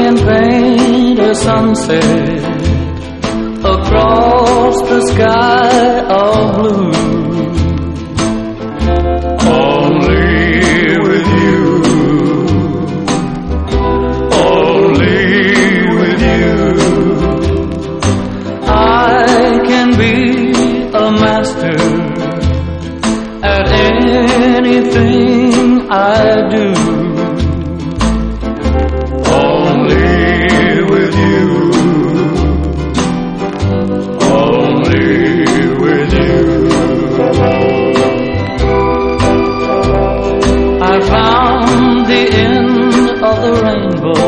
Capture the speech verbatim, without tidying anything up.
can paint a sunset across the sky of blue. Only with you, only with you, I can be a master at anything I do. I found the end of the rainbow